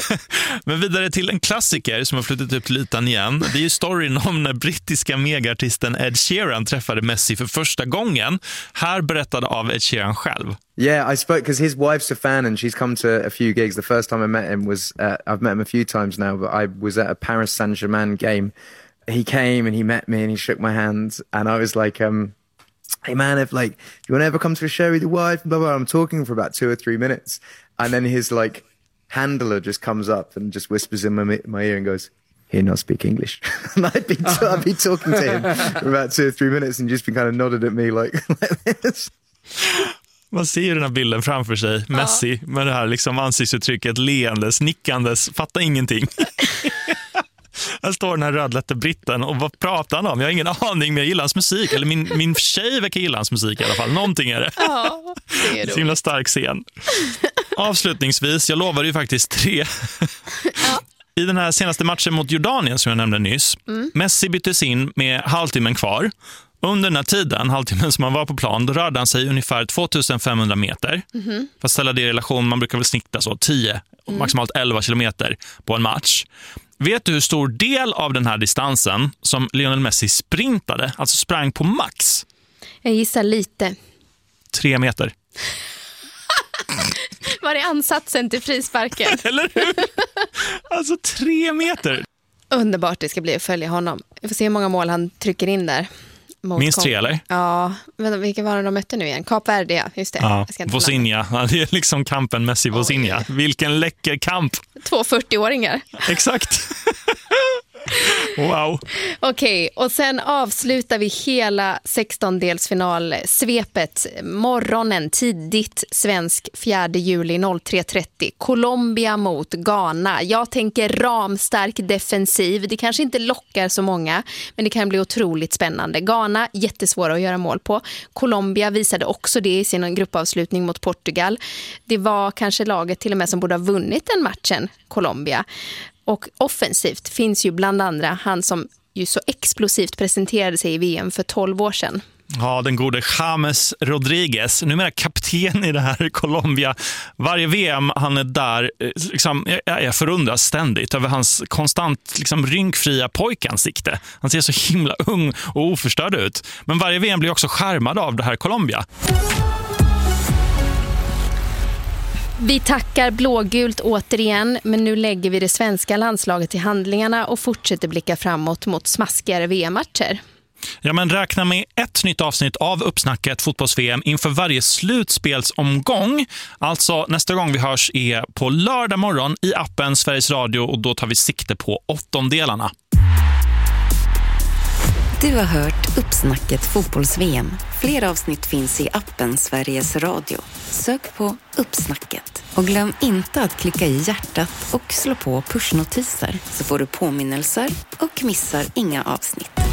Men vidare till en klassiker som har flyttat upp till ytan igen. Det är ju storyn om när brittiska megaartisten Ed Sheeran träffade Messi för första gången. Här berättade av Ed Sheeran själv. Yeah, I spoke because his wife's a fan and she's come to a few gigs. The first time I met him was, I've met him a few times now, but I was at a Paris Saint-Germain game. He came and he met me and he shook my hand and I was like, hey man, if like, you want to ever come to a show with your wife? Blah, blah. I'm talking for about 2 or 3 minutes. And then his like handler just comes up and just whispers in my ear and goes, he'll not speak English. And I'd be talking to him for about 2 or 3 minutes and just been kind of nodded at me like this. Man ser ju den här bilden framför sig. Messi med det här liksom ansiktsuttrycket, leendes, nickandes, fattar ingenting. Här står den här rödlätte britten och vad pratar han om? Jag har ingen aning, men jag gillar hans musik. Eller min tjej verkar gilla hans musik i alla fall. Någonting är det. Ja, det är så himla stark scen. Avslutningsvis, jag lovade ju faktiskt 3. I den här senaste matchen mot Jordanien som jag nämnde nyss. Messi byttes in med halvtimmen kvar. Under den här tiden, halvtimmen som han var på plan, då rörde han sig ungefär 2500 meter. För att ställa det i relation, man brukar väl snitta så 10, maximalt 11 kilometer på en match. Vet du hur stor del av den här distansen som Lionel Messi sprintade, alltså sprang på max? Jag gissar lite. 3 meter. Var är ansatsen till frisparken? Eller hur? Alltså 3 meter. Underbart det ska bli att följa honom. Vi får se hur många mål han trycker in där. Minst 3 eller? Ja, vilka var det de mötte nu igen? Kap Verde, just det. Ja, Vozinha. Det är liksom kampen Messi-Vozinha. Vilken läcker kamp. 2 40-åringar. Exakt. Wow. Okej, och sen avslutar vi hela 16-delsfinalsvepet morgonen tidigt svensk 4 juli 03.30. Colombia mot Ghana. Jag tänker ramstark defensiv. Det kanske inte lockar så många, men det kan bli otroligt spännande. Ghana, jättesvåra att göra mål på. Colombia visade också det i sin gruppavslutning mot Portugal. Det var kanske laget till och med som borde ha vunnit den matchen, Colombia. Och offensivt finns ju bland andra han som ju så explosivt presenterade sig i VM för 12 år sedan. Ja, den gode James Rodriguez, numera kapten i det här Colombia. Varje VM han är där, liksom, jag förundras ständigt över hans konstant liksom, rynkfria pojkansikte. Han ser så himla ung och oförstörd ut. Men varje VM blir också skärmad av det här Colombia. Vi tackar blågult återigen, men nu lägger vi det svenska landslaget i handlingarna och fortsätter blicka framåt mot smaskigare VM-matcher. Ja, men räkna med ett nytt avsnitt av Uppsnacket fotbolls-VM inför varje slutspelsomgång. Alltså nästa gång vi hörs är på lördag morgon i appen Sveriges Radio och då tar vi sikte på 8-delarna. Du har hört Uppsnacket fotbolls-VM. Fler avsnitt finns i appen Sveriges Radio. Sök på Uppsnacket. Och glöm inte att klicka i hjärtat och slå på pushnotiser så får du påminnelser och missar inga avsnitt.